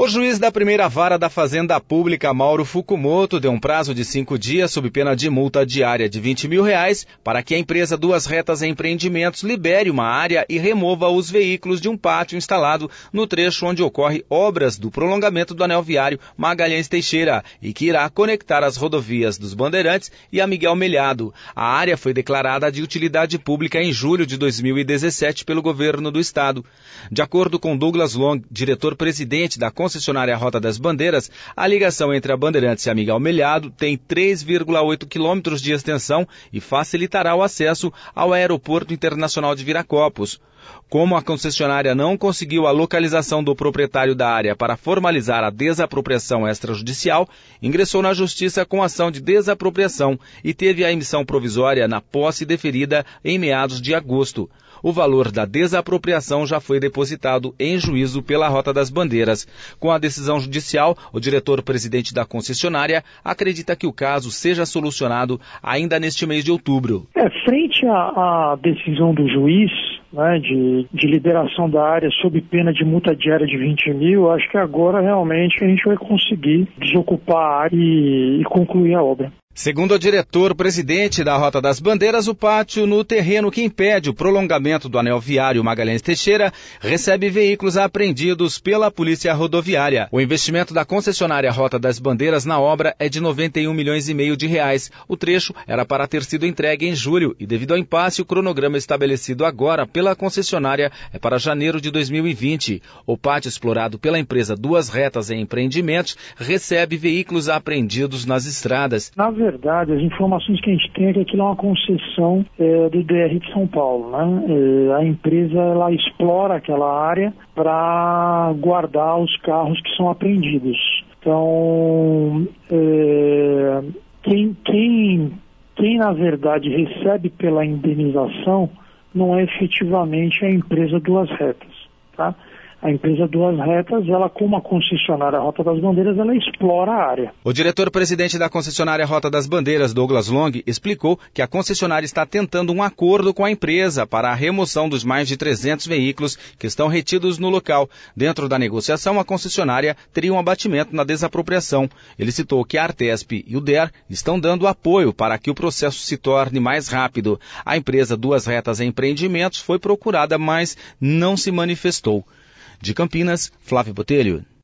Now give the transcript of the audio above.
O juiz da primeira vara da Fazenda Pública, Mauro Fukumoto, deu um prazo de 5 dias sob pena de multa diária de R$20 mil para que a empresa Duas Retas Empreendimentos libere uma área e remova os veículos de um pátio instalado no trecho onde ocorre obras do prolongamento do anel viário Magalhães Teixeira e que irá conectar as rodovias dos Bandeirantes e a Miguel Melhado. A área foi declarada de utilidade pública em julho de 2017 pelo governo do estado. De acordo com Douglas Long, diretor-presidente da concessionária Rota das Bandeiras, a ligação entre a Bandeirantes e a Miguel Melhado tem 3,8 quilômetros de extensão e facilitará o acesso ao Aeroporto Internacional de Viracopos. Como a concessionária não conseguiu a localização do proprietário da área para formalizar a desapropriação extrajudicial, ingressou na Justiça com ação de desapropriação e teve a emissão provisória na posse deferida em meados de agosto. O valor da desapropriação já foi depositado em juízo pela Rota das Bandeiras. Com a decisão judicial, o diretor-presidente da concessionária acredita que o caso seja solucionado ainda neste mês de outubro. Frente à decisão do juiz, né, de liberação da área sob pena de multa diária de 20 mil, acho que agora realmente a gente vai conseguir desocupar a área e concluir a obra. Segundo o diretor-presidente da Rota das Bandeiras, o pátio no terreno que impede o prolongamento do anel viário Magalhães Teixeira recebe veículos apreendidos pela Polícia Rodoviária. O investimento da concessionária Rota das Bandeiras na obra é de R$91,5 milhões. O trecho era para ter sido entregue em julho e, devido ao impasse, o cronograma estabelecido agora pela concessionária é para janeiro de 2020. O pátio explorado pela empresa Duas Retas Empreendimentos recebe veículos apreendidos nas estradas. Na verdade, as informações que a gente tem é que aquilo é uma concessão do DR de São Paulo, né? A empresa ela explora aquela área para guardar os carros que são apreendidos. Então, quem na verdade recebe pela indenização não é efetivamente a empresa Duas Retas, tá? A empresa Duas Retas, ela como a concessionária Rota das Bandeiras, ela explora a área. O diretor-presidente da concessionária Rota das Bandeiras, Douglas Long, explicou que a concessionária está tentando um acordo com a empresa para a remoção dos mais de 300 veículos que estão retidos no local. Dentro da negociação, a concessionária teria um abatimento na desapropriação. Ele citou que a Artesp e o DER estão dando apoio para que o processo se torne mais rápido. A empresa Duas Retas Empreendimentos foi procurada, mas não se manifestou. De Campinas, Flávio Botelho.